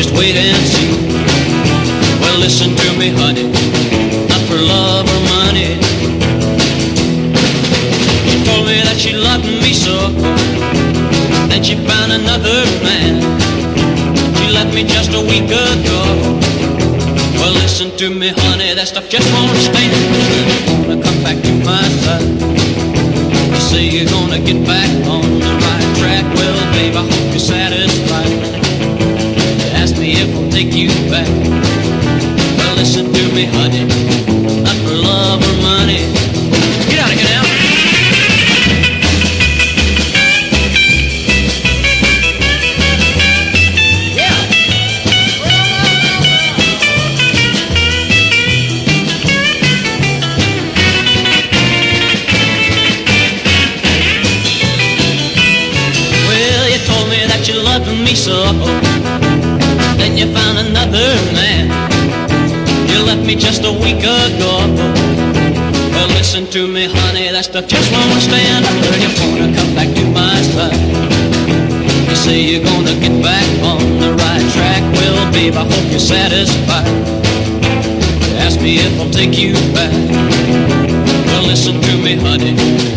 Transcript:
just wait and see. Well, listen to me, honey, not for love or money. She told me that she loved me so, then she found another man. She left me just a week ago. Well, listen to me, honey, that stuff just won't stand. You're gonna come back to my side. You say you're gonna get back on the right track. Well, babe, I hope you're satisfied. You ask me if I'll take you back. Well, listen to me, honey, not for love or money. Get out of here now. You loved me so, then you found another man. You left me just a week ago. Well, listen to me, honey, that stuff just won't stand. I heard you wanna come back to my side. You say you're gonna get back on the right track. Well, babe, I hope you're satisfied. You ask me if I'll take you back. Well, listen to me, honey,